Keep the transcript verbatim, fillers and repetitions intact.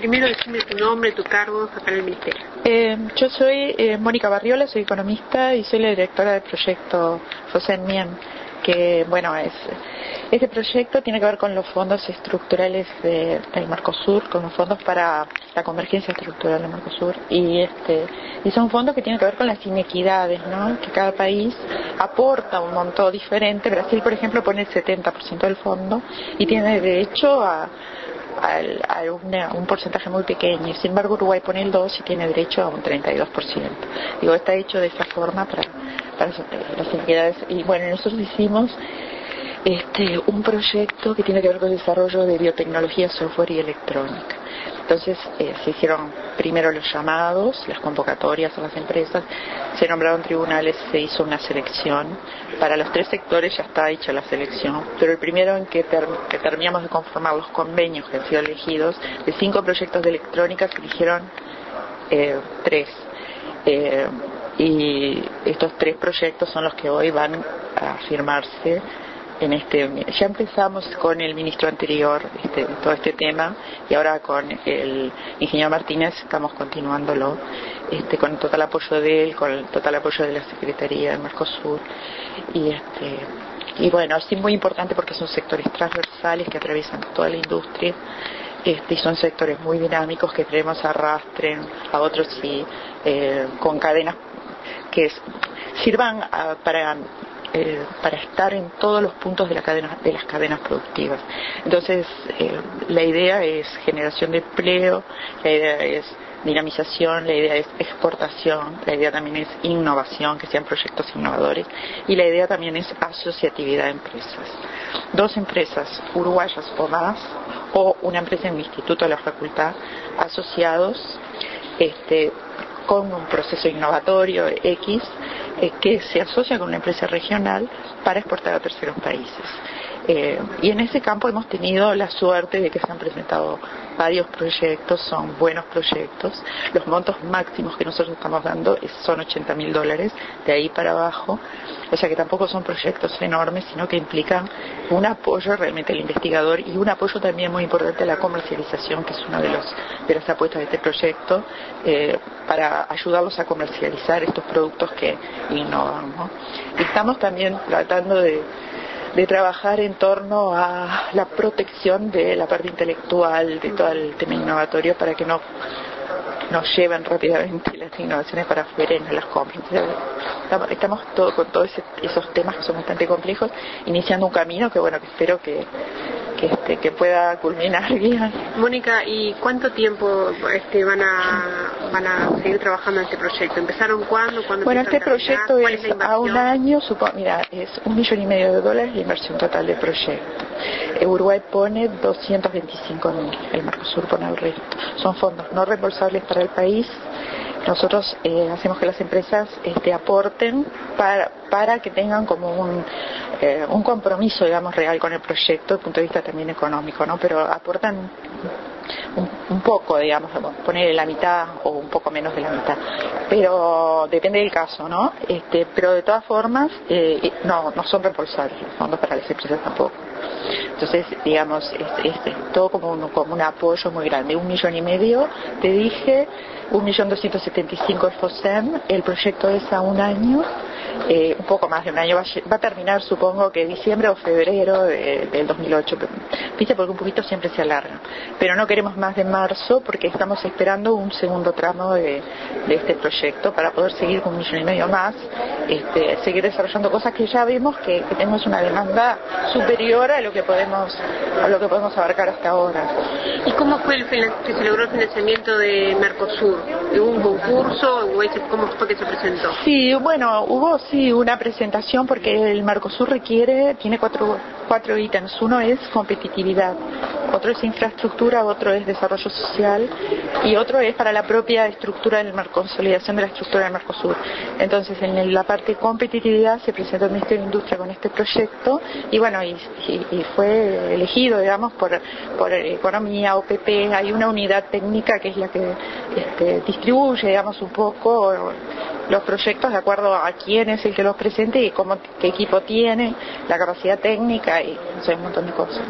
primero decime tu nombre, tu cargo acá en el Ministerio. Eh, yo soy eh, Mónica Barriola, soy economista y soy la directora del proyecto FOSEM-MIEM, que bueno, es este proyecto tiene que ver con los fondos estructurales de, del Mercosur, con los fondos para la convergencia estructural del Mercosur, y este y son fondos que tienen que ver con las inequidades, ¿no? Que cada país aporta un monto diferente. Brasil, por ejemplo, pone el setenta por ciento del fondo y tiene derecho a a, a una, un porcentaje muy pequeño. Sin embargo, Uruguay pone el dos y tiene derecho a un treinta y dos por ciento. Digo, está hecho de esa forma para, para las inequidades. Y bueno, nosotros hicimos este un proyecto que tiene que ver con el desarrollo de biotecnología, software y electrónica. Entonces eh, se hicieron primero los llamados, las convocatorias a las empresas, se nombraron tribunales, se hizo una selección. Para los tres sectores ya está hecha la selección, pero el primero en que, ter que terminamos de conformar los convenios que han sido elegidos, de cinco proyectos de electrónica se eligieron eh, tres. Eh, y estos tres proyectos son los que hoy van a firmarse. En este, ya empezamos con el ministro anterior este, todo este tema, y ahora con el ingeniero Martínez estamos continuándolo este, con total apoyo de él, con el total apoyo de la Secretaría del Mercosur, y este y bueno, es muy importante porque son sectores transversales que atraviesan toda la industria, este, y son sectores muy dinámicos que queremos arrastren a otros y eh, con cadenas que sirvan a, para Eh, para estar en todos los puntos de, la cadena, de las cadenas productivas. Entonces, eh, la idea es generación de empleo, la idea es dinamización, la idea es exportación, la idea también es innovación, que sean proyectos innovadores, y la idea también es asociatividad de empresas. Dos empresas uruguayas o más, o una empresa en el Instituto de la Facultad, asociados este, con un proceso innovatorio X, eh, que se asocia con una empresa regional para exportar a terceros países. Eh, y en ese campo hemos tenido la suerte de que se han presentado varios proyectos, son buenos proyectos. Los montos máximos que nosotros estamos dando es, son ochenta mil dólares, de ahí para abajo, o sea que tampoco son proyectos enormes, sino que implican un apoyo realmente al investigador y un apoyo también muy importante a la comercialización, que es una de, los, de las apuestas de este proyecto, eh, para ayudarlos a comercializar estos productos que innovan, ¿no? Y estamos también tratando de de trabajar en torno a la protección de la parte intelectual, de todo el tema innovatorio, para que no nos lleven rápidamente las innovaciones para afuera y no las compren. Estamos, estamos todo, con todos ese, esos temas que son bastante complejos, iniciando un camino que bueno, que espero que que, este, que pueda culminar bien. Mónica, ¿y cuánto tiempo este, van a van a seguir trabajando en este proyecto? ¿Empezaron cuándo? ¿Cuándo Bueno, este proyecto es, es a un año, supo, mira, es un millón y medio de dólares la inversión total del proyecto. Uruguay pone doscientos veinticinco mil, el Mercosur pone el resto. Son fondos no reembolsables para el país. Nosotros eh, hacemos que las empresas este, aporten para, para que tengan como un, eh, un compromiso, digamos, real con el proyecto, desde el punto de vista también económico, ¿no? Pero aportan un, un poco, digamos, poner la mitad o un poco menos de la mitad. Pero depende del caso, ¿no? Este, pero de todas formas, eh, no, no son reembolsables los fondos para las empresas tampoco. Entonces, digamos, es, es, es todo como un, como un apoyo muy grande. Un millón y medio, te dije, un millón doscientos setenta y cinco el FOSEM, el proyecto es a un año, eh, un poco más de un año, va a, va a terminar supongo que diciembre o febrero de, del dos mil ocho, viste, porque un poquito siempre se alarga, pero no queremos más de marzo porque estamos esperando un segundo tramo de, de este proyecto para poder seguir con un millón y medio más, este, seguir desarrollando cosas que ya vemos que, que tenemos una demanda superior a lo que podemos a lo que podemos abarcar hasta ahora. ¿Y cómo fue el que se logró el financiamiento de Mercosur? ¿Hubo un concurso? ¿Cómo fue que se presentó? Sí, bueno, hubo sí una presentación porque el Mercosur requiere, tiene cuatro, cuatro ítems. Uno es competitividad, otro es infraestructura, otro es desarrollo social y otro es para la propia estructura del Mercosur, consolidación de la estructura del Mercosur. Entonces, en la parte de competitividad se presentó el Ministerio de Industria con este proyecto y bueno, y, y, y fue elegido, digamos, por, por Economía, O P P. Hay una unidad técnica que es la que este, distribuye, digamos, un poco los proyectos de acuerdo a quién es el que los presente y cómo, qué equipo tiene, la capacidad técnica y no sé, un montón de cosas.